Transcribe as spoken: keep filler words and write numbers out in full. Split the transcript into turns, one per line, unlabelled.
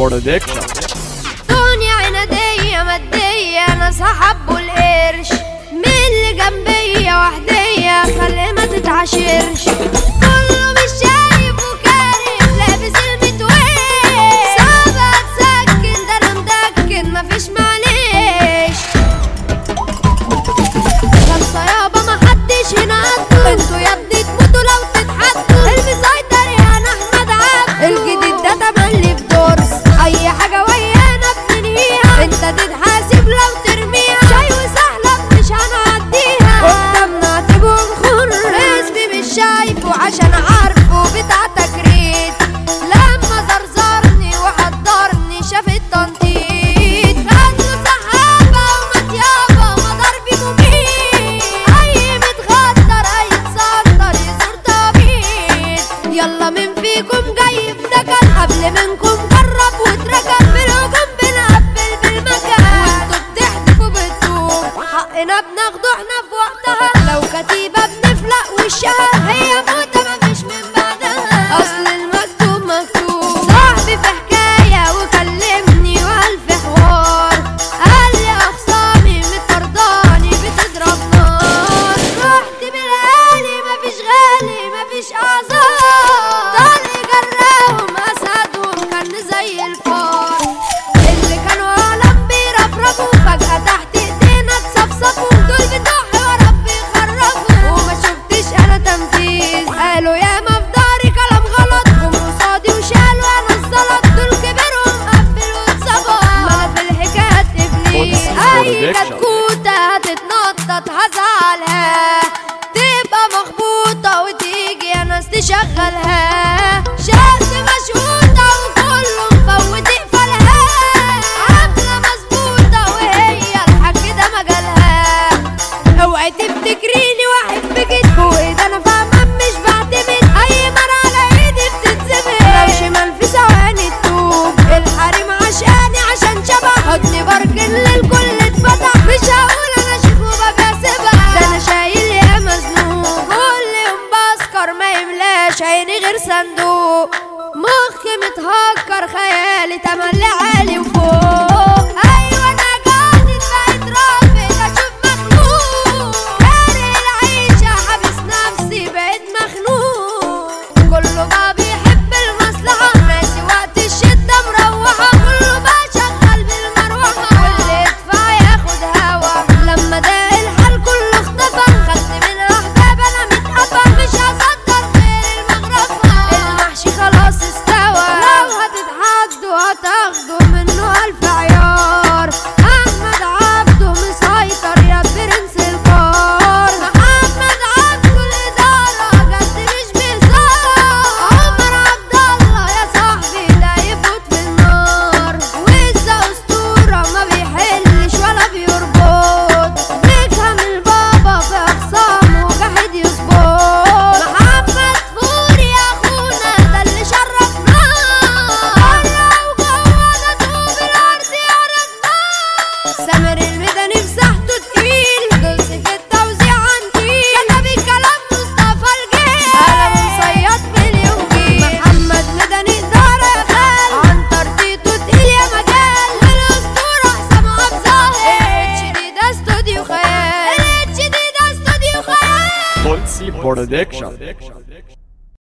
برودكشن.
دنيا عنادية مادية ناس حبوا القرش، من اللي جنبية وحدية خلي ما تتعاشرش. كله مش شايف وكارف لابس المتويش، صعب اتسكن ده انا مدكن مفيش معلش. خمسة يابا محدش هنا قدو، انتوا يا ابني تموتوا لو تتحدوا. المسيطر يا انا احمد عبد، الجديد ده تملي في دورس، اي حاجة ويانا بننهيها، انت تتحاسب لو ترميها. شاي وسهلة مش هنعديها، قدامنا تبقوا نخر. اسمي مش شايفه عشان عارفه بتاع تكريت، لما زرزرني وحضرني شاف التنطيط. خدوا سحابة ومطيابة ومدار بمميت، اي متغدر اي تصدر يزور طبيب. يلا من فيكم جاي في دكن، قبل منكم جرب واتركن. بالهجوم بنقبل بالمكان، وانتوا بتحدفوا بالطوب، حقنا بناخده احنا في وقتها. لو كتيبة بنفلق وشها، هي موتة مفيش من بعدها، اصل المكتوب مكتوب. صاحبي في حكاية وكلمني وقال في حوار، قال لي اخصامي مطرداني بتضرب نار. رحت بالغالي مفيش غالي مفيش اعذار، طالع جراهم اسدهم كان زي الفار. اللي كانوا عالم بيرفرفوا فجأة تحت ايدينا اتصفصفوا، دول بتوع حوارات بيخرفوا وما شفتش انا تنفيذ. قالوا ياما في داري كلام غلط، جم قصادي وشالوا انا الزلط. دول كبروا مقبل واتصبوا، ما انا في الحكايات ابليس. اي كتكوتة هتتنطط هزعلها، تبقى مخبوطة وتيجي يا ناس تشغلها. شخص مشهوطة وكله مفوت يقفلها، عاملة مظبوطة وهي الحاج ده مجالها. اوعي تفتكريني واحد بجد وايد، انا فاهمة مش بعتمد، اي مرة على ايدي بتتزبط. لو شمال في ثواني تتوب، الحريم عشقاني عشان شبح، حضني بركن للكل اتفتح. مش هقول انا شيخ وببيع سبح، ده انا شايل يا مزنوق. كل يوم بسكر ما يملاش عيني غير صندوق، مخي متهكر خيالي تملي عالي وفوق. ايوه انا جاهز بقيت رافض اشوف مخلوق، كاره العيشة حابس نفسي بقيت مخنوق. كله بقى بيحب المصلحة، ناسي وقت الشدة مروحة. كله بقى شغال بالمروحة، واللي يدفع ياخد هوا. لما ده الحال كله اختفى، خدت من احباب انا متقفى. مش هصدر غير المغرفة، المحشي خلاص استوى. لو هتتحدوا هتاخدوا منه الف عيار. احمد عبده مسيطر يا برنس الكار، محمد عبده الادارة جد مش بهزار. عمر عبد الله يا صاحبي ده يفوت في النار، وإزا اسطورة ما بيحلش ولا بيربط. بيفهم البابا في اخصامه جاحد يظبط. محمد فوري يا اخونا ده اللي شرفنا، بره وجوه ده طوب الارض يعرفنا. سامر الميداني في ساحته تقيل، دول في التوزيع عنتيل. كتب الكلام مصطفى الجيل، انا مصيد مليون جيل. محمد ميداني ادارة يا خال، عن ترتيطه تقيل يا مجال. الاسطورة حسام عبد ظاهر، الاتش دي ده استوديو خيال، الاتش دي ده استوديو خيال.
بولسي برودكشن.